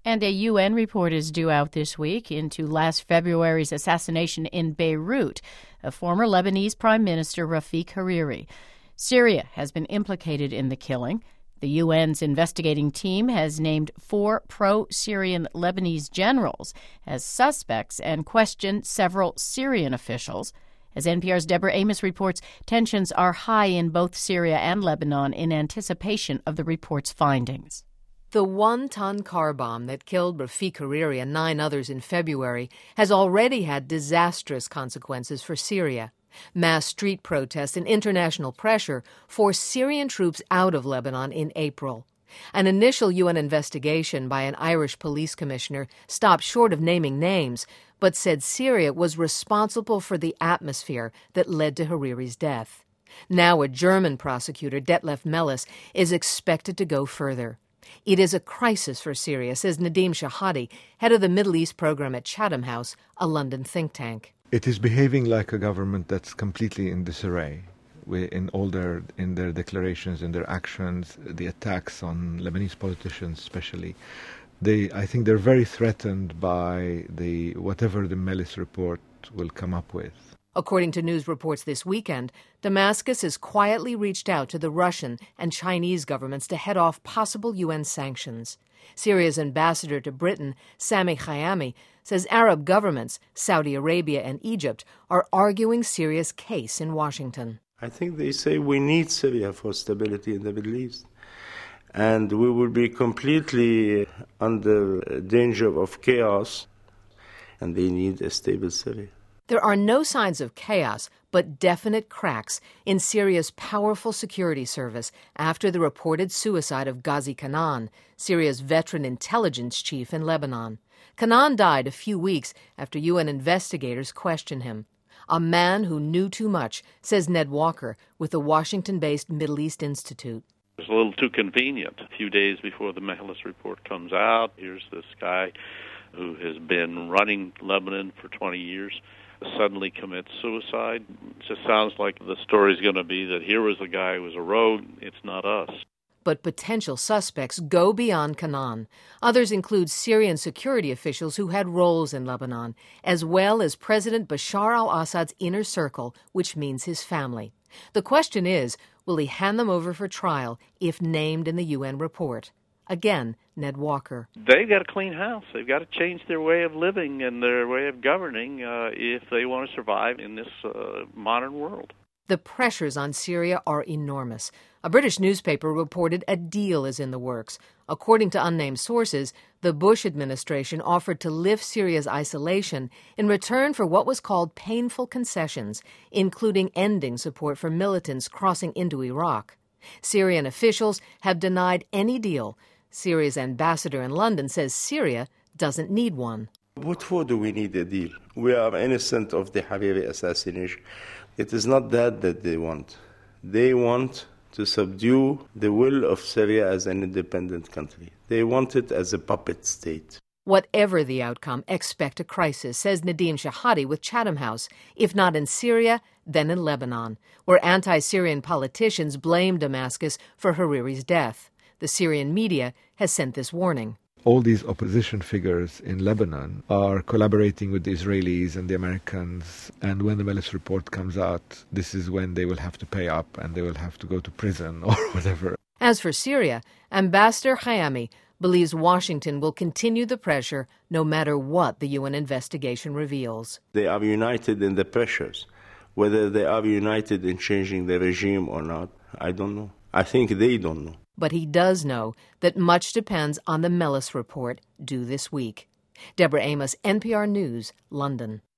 And a UN report is due out this week into last February's assassination in Beirut of former Lebanese Prime Minister Rafik Hariri. Syria has been implicated in the killing. The UN's investigating team has named 4 pro-Syrian Lebanese generals as suspects and questioned several Syrian officials. As NPR's Deborah Amos reports, tensions are high in both Syria and Lebanon in anticipation of the report's findings. The 1-ton car bomb that killed Rafik Hariri and 9 others in February has already had disastrous consequences for Syria. Mass street protests and international pressure forced Syrian troops out of Lebanon in April. An initial UN investigation by an Irish police commissioner stopped short of naming names, but said Syria was responsible for the atmosphere that led to Hariri's death. Now a German prosecutor, Detlef Meles, is expected to go further. It is a crisis for Syria, says Nadim Shahadi, head of the Middle East program at Chatham House, a London think tank. It is behaving like a government that's completely in disarray in their declarations, in their actions, the attacks on Lebanese politicians especially. I think they're very threatened by whatever the Meles report will come up with. According to news reports this weekend, Damascus has quietly reached out to the Russian and Chinese governments to head off possible UN sanctions. Syria's ambassador to Britain, Sami Khayami, says Arab governments, Saudi Arabia and Egypt, are arguing Syria's case in Washington. I think they say we need Syria for stability in the Middle East. And we will be completely under danger of chaos, and they need a stable Syria. There are no signs of chaos, but definite cracks in Syria's powerful security service after the reported suicide of Ghazi Canaan, Syria's veteran intelligence chief in Lebanon. Canaan died a few weeks after UN investigators questioned him. A man who knew too much, says Ned Walker with the Washington-based Middle East Institute. It's a little too convenient. A few days before the Meles report comes out, here's this guy who has been running Lebanon for 20 years, suddenly commits suicide. It just sounds like the story's going to be that here was the guy who was a rogue, it's not us. But potential suspects go beyond Canaan. Others include Syrian security officials who had roles in Lebanon, as well as President Bashar al-Assad's inner circle, which means his family. The question is, will he hand them over for trial if named in the UN report? Again, Ned Walker. They've got to clean house. They've got to change their way of living and their way of governing if they want to survive in this modern world. The pressures on Syria are enormous. A British newspaper reported a deal is in the works. According to unnamed sources, the Bush administration offered to lift Syria's isolation in return for what was called painful concessions, including ending support for militants crossing into Iraq. Syrian officials have denied any deal. Syria's ambassador in London says Syria doesn't need one. What for do we need a deal? We are innocent of the Hariri assassination. It is not that they want. They want to subdue the will of Syria as an independent country. They want it as a puppet state. Whatever the outcome, expect a crisis, says Nadim Shahadi with Chatham House. If not in Syria, then in Lebanon, where anti-Syrian politicians blame Damascus for Hariri's death. The Syrian media has sent this warning. All these opposition figures in Lebanon are collaborating with the Israelis and the Americans, and when the Meles report comes out, this is when they will have to pay up and they will have to go to prison or whatever. As for Syria, Ambassador Khayami believes Washington will continue the pressure no matter what the UN investigation reveals. They are united in the pressures. Whether they are united in changing the regime or not, I don't know. I think they don't know. But he does know that much depends on the Meles report due this week. Deborah Amos, NPR News, London.